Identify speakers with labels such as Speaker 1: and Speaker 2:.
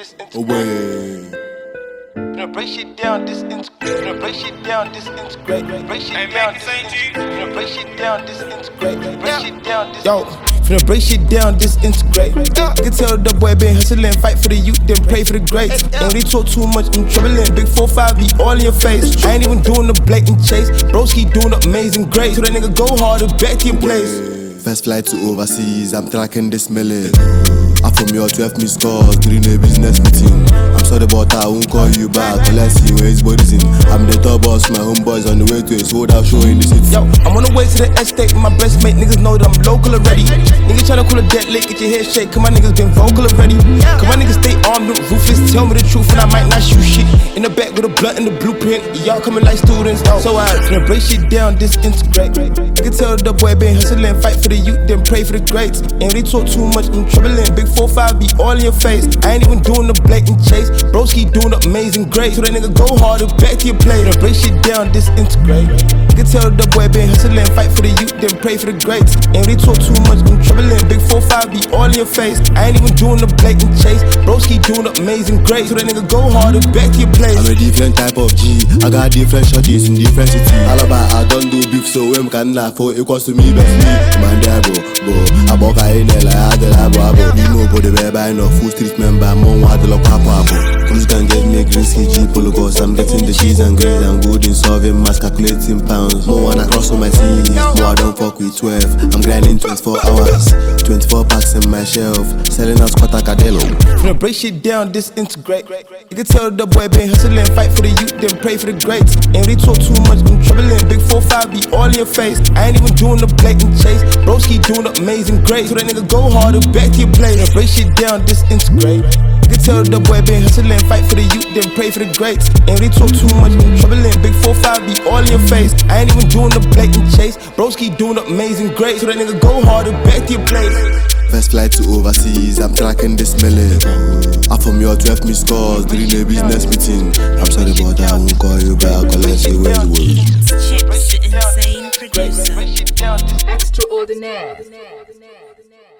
Speaker 1: this away. Break shit down, this integrate. Break shit down, this integrate. Break shit down, this integrate. Break shit down, this integrate. Break shit down, this yo. Finna break shit down, disintegrate. I can tell the boy been hustling, fight for the youth, then pray for the greats. Ain't really talk too much, I'm troubling. Big 4-5 be all in your face. I ain't even doing the blatant chase. Broski doing amazing great. So that nigga go harder, back to your place.
Speaker 2: First flight to overseas, I'm tracking this million. I'm from your 12 missed calls during a business meeting. I'm sorry but I won't call you back, but let's see where his body's in. I'm the top boss, my homeboys on the way to a sold out show in the city.
Speaker 1: Yo, I'm on the way to the estate with my best mate, niggas know that I'm local already. Niggas tryna call a dead lick, get your head shake, cause my niggas been vocal already. Cause my niggas stay armed and ruthless, tell me the truth and I might not shoot shit. In the back with a blunt and the blueprint, y'all coming like students. So I finna break shit down, disintegrate. I can tell the boy been hustling, fight for the youth, then pray for the greats. Ain't really talk too much, I'm troubling. Big 4-5 be all in your face. I ain't even doing the blatant chase. Broski doing amazing great. So that nigga go harder, back to your plate. Break shit down, disintegrate. I can tell the boy been hustling, fight for the youth, then pray for the greats. Ain't really talk too much, I'm troubling. Big 4-5 be all in your face. I ain't even doing the blatant chase. Broski doing amazing great. So that nigga go harder, back to your place.
Speaker 2: I'm a different type of G. I got different shorties in different cities. All about I don't do beef, so when can I for equals to me best me. Man there bo. I walk in there like I did abo. You know but the web I know full street member. Mom want the lock up. Police can get me green ski G polo cause I'm getting the cheese and grades. I'm good in solving mass, calculating pounds. More wanna cross on my teeth. More I don't fuck with 12. I'm grinding 24 hours. 24 packs in my shelf. Selling out squat a cadello.
Speaker 1: Finna break shit down, disintegrate. You can tell the boy been hustling, fight for the youth, then pray for the greats. Ain't really talk too much, I'm troubling. Big 4-5 be all in your face. I ain't even doing the blatant chase. Broski doing amazing great. So that nigga go harder, back to your place. Finna break shit down, disintegrate. You can tell the boy been hustling, fight for the youth, then pray for the greats. Ain't really talk too much, I'm troubling. Big 4-5 be all in your face. I ain't even doing the blatant chase. Broski doing amazing great. So that nigga go harder, back to your place.
Speaker 2: First flight to overseas, I'm tracking this million. I'm from your 12 missed calls during a business meeting. I'm sorry but I won't call you back, I'll let you where you were.
Speaker 3: Chips, insane producer.
Speaker 4: Extraordinaire.